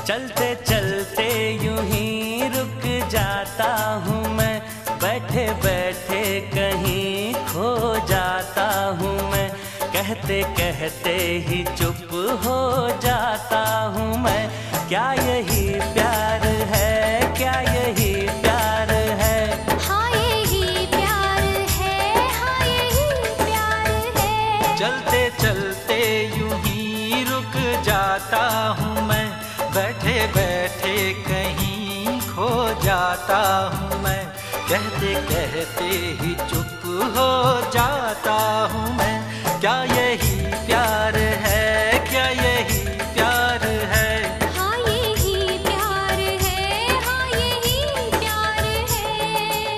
चलते चलते यूं ही रुक जाता हूँ मैं, बैठे बैठे कहीं खो जाता हूँ मैं, कहते कहते ही चुप हो जाता हूँ मैं। क्या यही प्यार है, क्या यही प्यार है? हाँ यही प्यार है, हाँ यही प्यार है। चलते चलते यूं ही रुक जाता हूँ मैं, बैठे बैठे कहीं खो जाता हूँ मैं, कहते कहते ही चुप हो जाता हूँ मैं। क्या यही प्यार है, क्या यही प्यार है? हाँ यही प्यार है, हाँ यही प्यार है।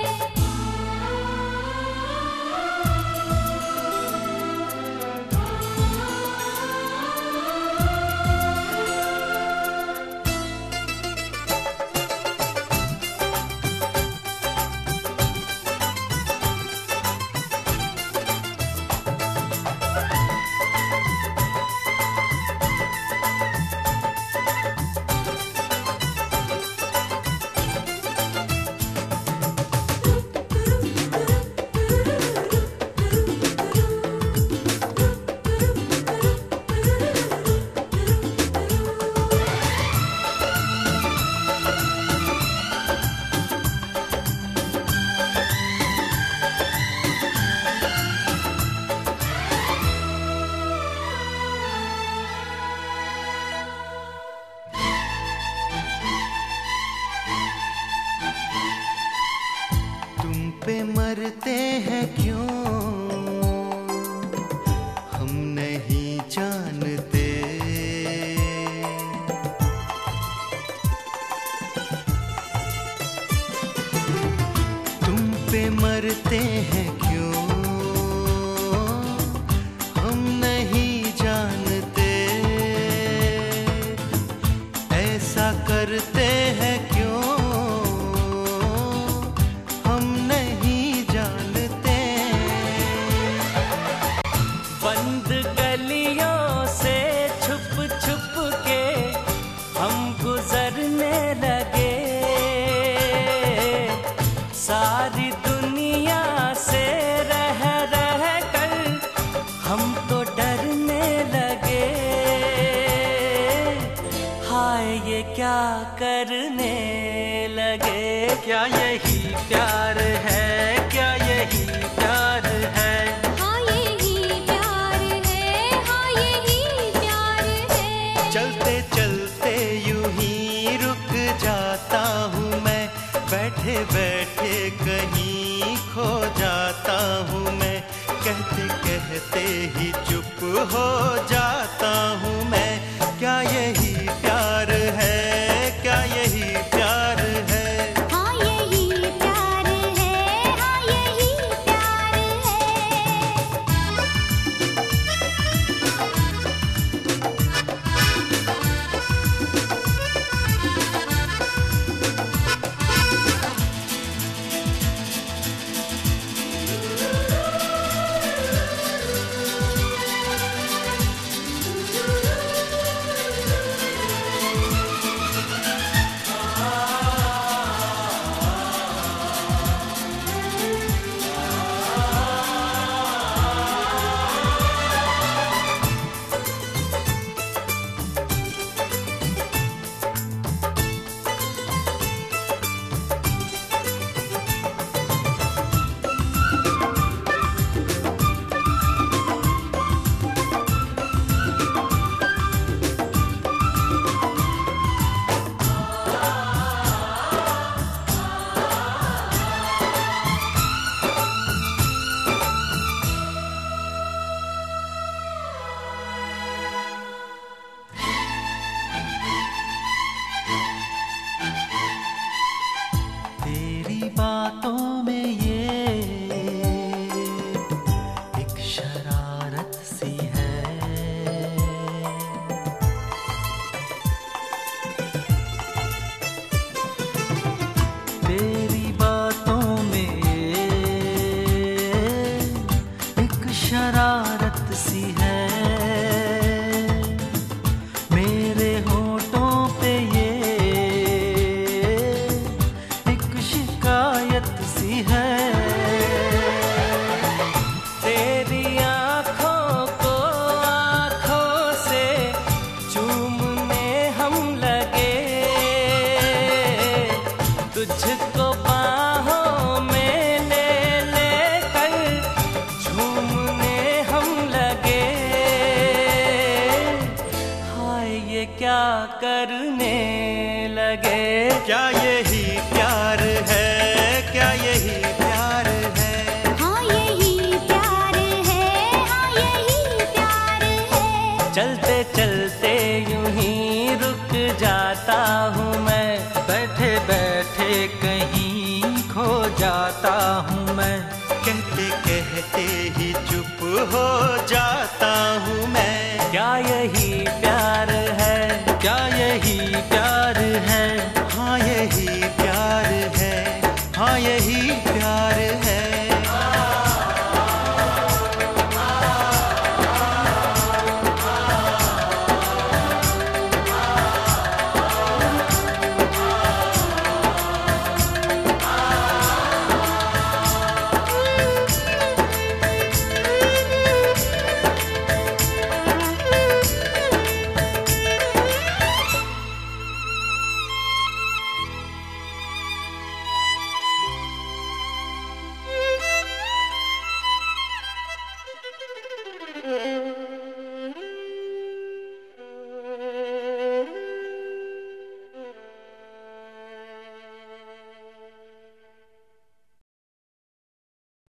पे मरते हैं क्यों हम नहीं जानते, तुम पे मरते हैं क्यों हम नहीं जानते, ऐसा करते हैं क्यों बंद गलियों से छुप छुप के हम गुजरने लगे, सारी दुनिया से रह रह कर हम तो डरने लगे। हाय ये क्या करने लगे? क्या यही प्यार है, क्या यही प्यार है? चलते चलते यूं ही रुक जाता हूँ मैं, बैठे बैठे कहीं खो जाता हूँ मैं, कहते कहते ही चुप हो जाता हूँ मैं। क्या यही प्यार है, क्या यही प्यार है? हाँ यही प्यार है, हाँ यही प्यार है। करने लगे। क्या यही प्यार है, क्या यही प्यार है? हाँ यही प्यार है, हाँ यही प्यार है। चलते चलते यूं ही रुक जाता हूँ मैं, बैठे बैठे कहीं खो जाता हूँ मैं। कहते कहते ही चुप हो जाता हूँ मैं। क्या यही